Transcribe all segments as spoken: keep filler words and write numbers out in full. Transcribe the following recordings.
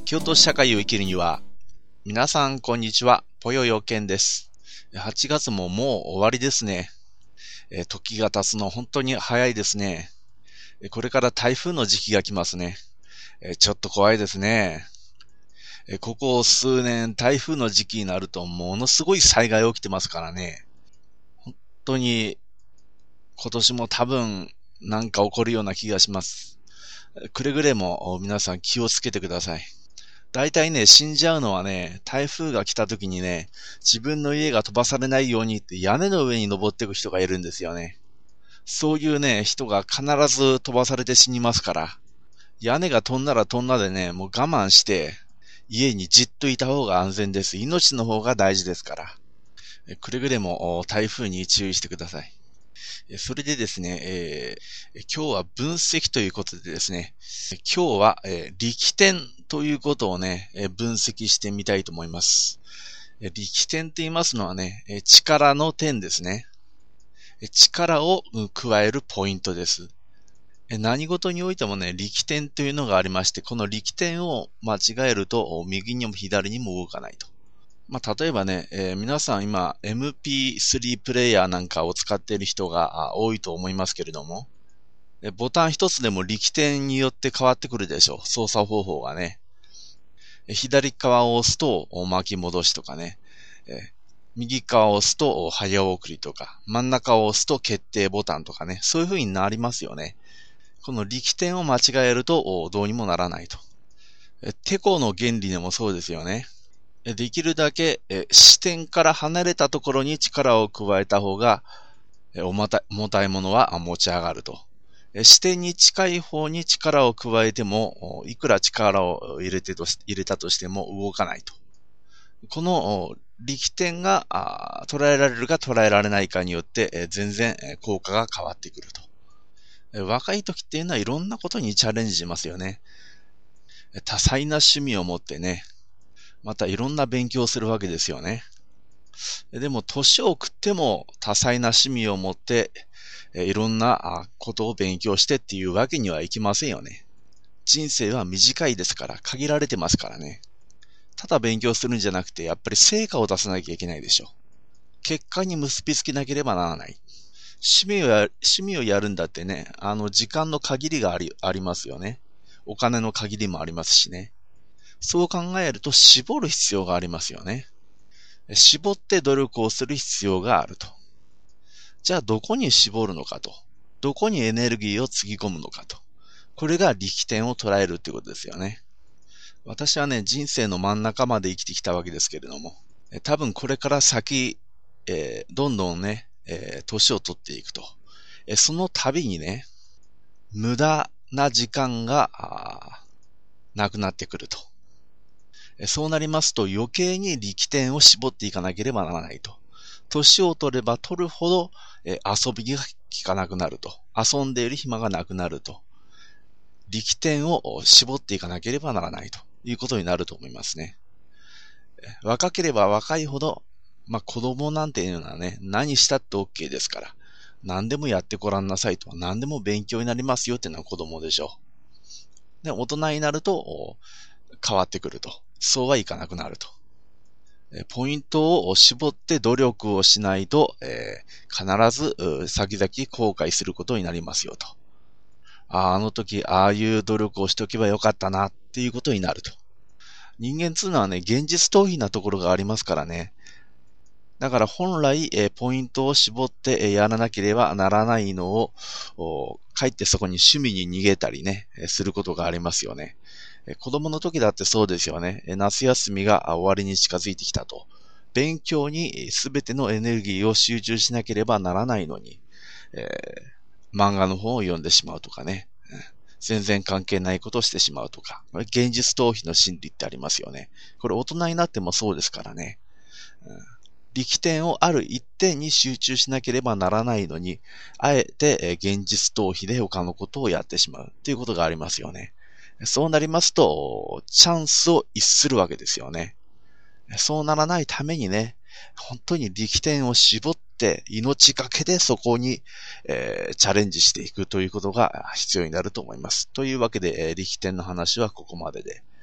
京都社会を生きるには、皆さんこんにちは、ぽよよけんです。はちがつももう終わりですね。え時が経つの本当に早いですね。これから台風の時期が来ますね。えちょっと怖いですね。えここ数年台風の時期になるとものすごい災害起きてますからね。本当に今年も多分なんか起こるような気がします。くれぐれも皆さん気をつけてください。大体ね、死んじゃうのはね、台風が来た時にね、自分の家が飛ばされないようにって屋根の上に登っていく人がいるんですよね。そういうね、人が必ず飛ばされて死にますから、屋根が飛んだら飛んだでね、もう我慢して、家にじっといた方が安全です。命の方が大事ですから。くれぐれも台風に注意してください。それでですね、えー、今日は分析ということでですね、今日は、えー、力点ということをね、えー、分析してみたいと思います。えー、力点と言いますのはね、えー、力の点ですね。えー、力を加えるポイントです。えー、何事においてもね、力点というのがありまして、この力点を間違えると右にも左にも動かないと。まあ、例えばね、えー、皆さん今 エムピースリー プレイヤーなんかを使っている人が多いと思いますけれども、えボタン一つでも力点によって変わってくるでしょう。操作方法がね。え左側を押すと巻き戻しとかね、え右側を押すと早送りとか、真ん中を押すと決定ボタンとかね、そういう風になりますよね。この力点を間違えるとどうにもならないと。えテコの原理でもそうですよね。できるだけ視点から離れたところに力を加えた方が重たい、重たいものは持ち上がると。視点に近い方に力を加えても、いくら力を入れてとし入れたとしても動かないと。この力点が捉えられるか捉えられないかによって全然効果が変わってくると。若い時っていうのはいろんなことにチャレンジしますよね。多彩な趣味を持ってね、またいろんな勉強をするわけですよね。でも年を食っても多彩な趣味を持っていろんなことを勉強してっていうわけにはいきませんよね。人生は短いですから限られてますからね。ただ勉強するんじゃなくてやっぱり成果を出さなきゃいけないでしょ。結果に結びつけなければならない。趣味をや、趣味をやるんだってね、あの時間の限りがあり、ありますよね。お金の限りもありますしね。そう考えると絞る必要がありますよね。絞って努力をする必要があると。じゃあどこに絞るのかと。どこにエネルギーをつぎ込むのかと。これが力点を捉えるということですよね。私はね、人生の真ん中まで生きてきたわけですけれども、多分これから先、えー、どんどんね、えー、年を取っていくと。その度にね、無駄な時間がなくなってくると。そうなりますと余計に力点を絞っていかなければならないと。年を取れば取るほど、え遊びが効かなくなると。遊んでいる暇がなくなると。力点を絞っていかなければならないということになると思いますね。若ければ若いほど、まあ子供なんていうのはね、何したって OK ですから、何でもやってごらんなさいと。何でも勉強になりますよっていうのは子供でしょう。で、大人になると変わってくると。そうはいかなくなると。ポイントを絞って努力をしないと、えー、必ず先々後悔することになりますよと。あ, あの時、ああいう努力をしておけばよかったなっていうことになると。人間っていうのはね、現実逃避なところがありますからね。だから本来、えー、ポイントを絞って、えー、やらなければならないのを、かえってそこに趣味に逃げたりね、えー、することがありますよね。子供の時だってそうですよね。夏休みが終わりに近づいてきたと。勉強にすべてのエネルギーを集中しなければならないのに、えー、漫画の本を読んでしまうとかね。全然関係ないことをしてしまうとか。現実逃避の心理ってありますよね。これ大人になってもそうですからね。うん、力点をある一点に集中しなければならないのに、あえて現実逃避で他のことをやってしまうということがありますよね。そうなりますと、チャンスを逸するわけですよね。そうならないためにね、本当に力点を絞って命がけでそこに、えー、チャレンジしていくということが必要になると思います。というわけで、えー、力点の話はここまでで。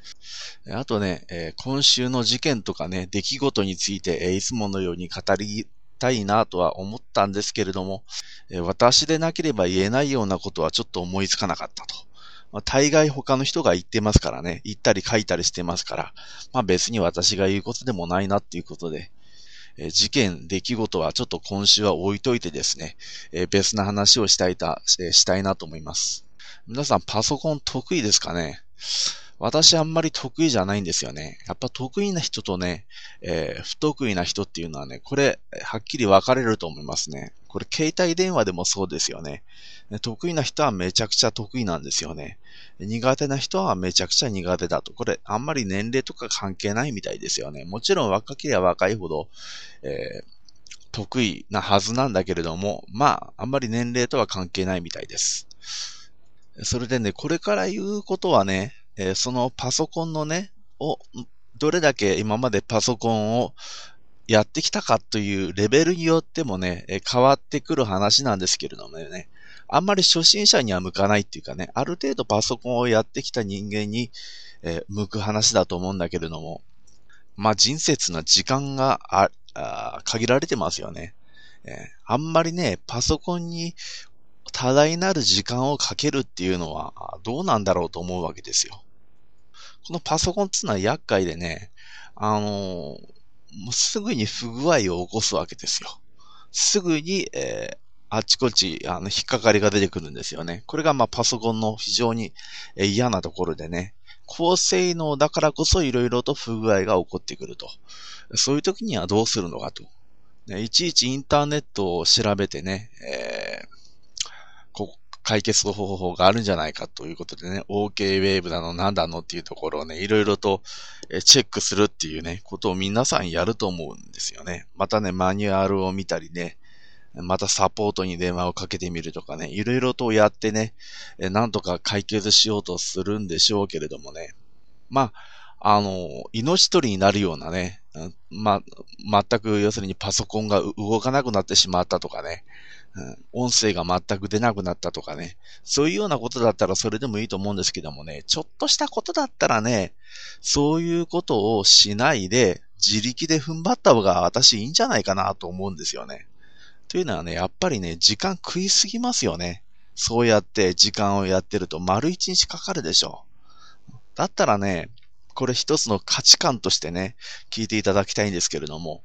あとね、えー今週の事件とかね、出来事について、えーいつものように語りたいなとは思ったんですけれども、えー私でなければ言えないようなことはちょっと思いつかなかったと。まあ、大概他の人が言ってますからね、言ったり書いたりしてますから、まあ別に私が言うことでもないなっていうことで、えー事件、出来事はちょっと今週は置いといてですね、えー別な話をしたいた、えーしたいなと思います。皆さんパソコン得意ですかね？私あんまり得意じゃないんですよね。やっぱ得意な人とね、えー不得意な人っていうのはね、これ、はっきり分かれると思いますね。これ、携帯電話でもそうですよね。得意な人はめちゃくちゃ得意なんですよね。苦手な人はめちゃくちゃ苦手だと。これ、あんまり年齢とか関係ないみたいですよね。もちろん若ければ若いほど、えー得意なはずなんだけれども、まあ、あんまり年齢とは関係ないみたいです。それでね、これから言うことはね、えーそのパソコンのね、を、どれだけ今までパソコンをやってきたかというレベルによってもね、えー変わってくる話なんですけれどもね、あんまり初心者には向かないっていうかね、ある程度パソコンをやってきた人間に、えー向く話だと思うんだけれども、まあ人生っていうのは時間がああ限られてますよね。えーあんまりね、パソコンに多大なる時間をかけるっていうのはどうなんだろうと思うわけですよ。このパソコンっていうのは厄介でね、あのーもうすぐに不具合を起こすわけですよ。すぐに、えーあちこち、あの、引っかかりが出てくるんですよね。これが、まあ、パソコンの非常にえー嫌なところでね、高性能だからこそいろいろと不具合が起こってくると。そういう時にはどうするのかと。ねいちいちインターネットを調べてね、えーこう解決方法があるんじゃないかということでね、OK ウェーブだの、なんだのっていうところをね、いろいろとえチェックするっていうね、ことを皆さんやると思うんですよね。またね、マニュアルを見たりね、またサポートに電話をかけてみるとかね、いろいろとやってね、えなんとか解決しようとするんでしょうけれどもね。まあ、あの、命取りになるようなね、うんまあ、全く要するにパソコンが動かなくなってしまったとかね、うん、音声が全く出なくなったとかね、そういうようなことだったらそれでもいいと思うんですけどもね、ちょっとしたことだったらね、そういうことをしないで、自力で踏ん張った方が私いいんじゃないかなと思うんですよね。というのはね、やっぱりね、時間食いすぎますよね。そうやって時間をやってると丸一日かかるでしょう。だったらね、これ一つの価値観としてね、聞いていただきたいんですけれども、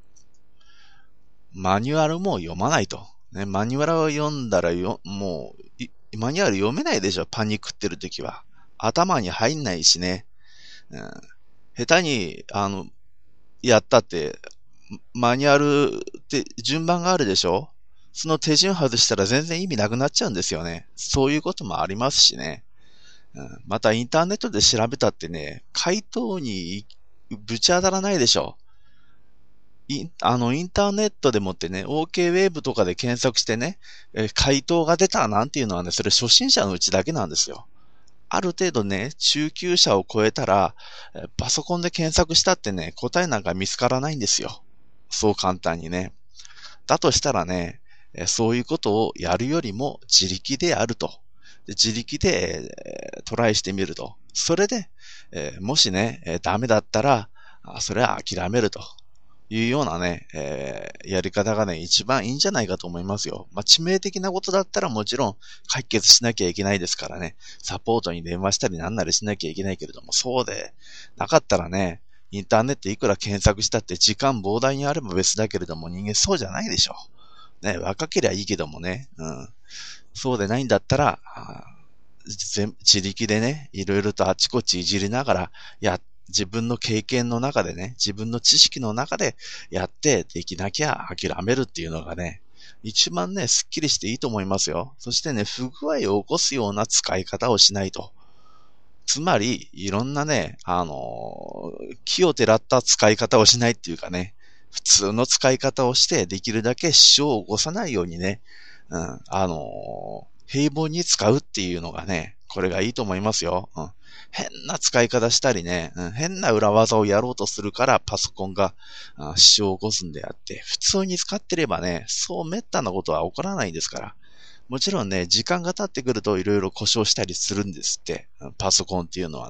マニュアルも読まないと。ね、マニュアルを読んだらよ、もう、マニュアル読めないでしょ、パニックってるときは。頭に入んないしね。うん、下手に、あの、やったって、マニュアルって順番があるでしょ。その手順外したら全然意味なくなっちゃうんですよね。そういうこともありますしね。うん、またインターネットで調べたってね、回答にぶち当たらないでしょ。インあの、インターネットでもってね、OK ウェーブとかで検索してね、えー回答が出たなんていうのはね、それ初心者のうちだけなんですよ。ある程度ね、中級者を超えたら、えーパソコンで検索したってね、答えなんか見つからないんですよ。そう簡単にね。だとしたらね、えーそういうことをやるよりも自力でやると。で自力で、えートライしてみると。それで、えーもしね、えーダメだったら、あそれは諦めると。いうようなね、えーやり方がね、一番いいんじゃないかと思いますよ。まあ、致命的なことだったらもちろん解決しなきゃいけないですからね、サポートに電話したりなんなりしなきゃいけないけれども、そうでなかったらね、インターネットいくら検索したって時間膨大にあれば別だけれども人間そうじゃないでしょ。ね、若ければいいけどもね、うん。そうでないんだったら、全自力でね、いろいろとあちこちいじりながら、や、自分の経験の中でね、自分の知識の中でやってできなきゃ諦めるっていうのがね、一番ね、スッキリしていいと思いますよ。そしてね、不具合を起こすような使い方をしないと。つまり、いろんなね、あのー、気をてらった使い方をしないっていうかね、普通の使い方をして、できるだけ支障を起こさないようにね、うん、あのー、平凡に使うっていうのがね、これがいいと思いますよ。うん、変な使い方したりね、うん、変な裏技をやろうとするからパソコンがあ支障を起こすんであって、普通に使ってればね、そう滅多なことは起こらないんですから。もちろんね、時間が経ってくるといろいろ故障したりするんですって、パソコンっていうのはね。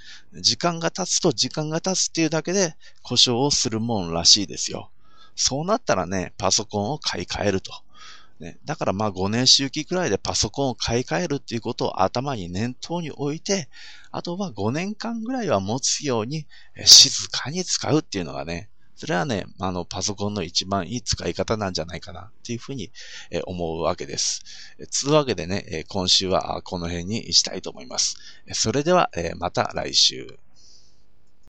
時間が経つと時間が経つっていうだけで故障をするもんらしいですよ。そうなったらね、パソコンを買い替えると。ね、だからまあごねん周期くらいでパソコンを買い替えるっていうことを頭に念頭に置いて、あとはごねんかんぐらいは持つように静かに使うっていうのがね、それはね、あのパソコンの一番いい使い方なんじゃないかなっていうふうに思うわけです。つうわけでね、今週はこの辺にしたいと思います。それではまた来週。